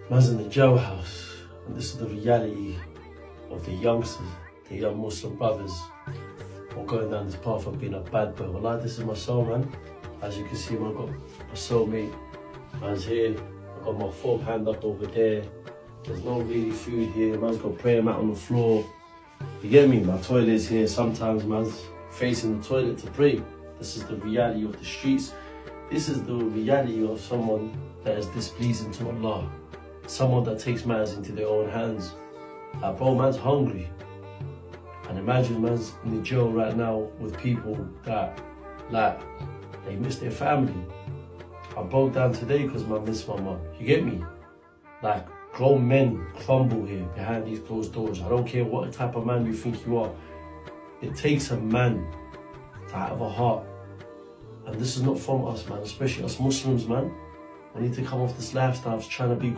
Man's in the jailhouse, and this is the reality of the youngsters, the young Muslim brothers, all going down this path of being a bad boy. Wallah, this is my soul, man. As you can see, man, I got my soulmate. Man's here. I got my fob hand up over there. There's no really food here. Man's got a prayer mat on the floor. You get me? My toilet's here. Sometimes man's facing the toilet to pray. This is the reality of the streets. This is the reality of someone that is displeasing to Allah. Someone that takes matters into their own hands. Like, bro, man's hungry. And imagine man's in the jail right now with people that, like, they miss their family. I broke down today because I miss my mum. You get me? Like, grown men crumble here behind these closed doors. I don't care what type of man you think you are. It takes a man to have a heart. And this is not from us, man, especially us Muslims, man. We need to come off this lifestyle of trying to be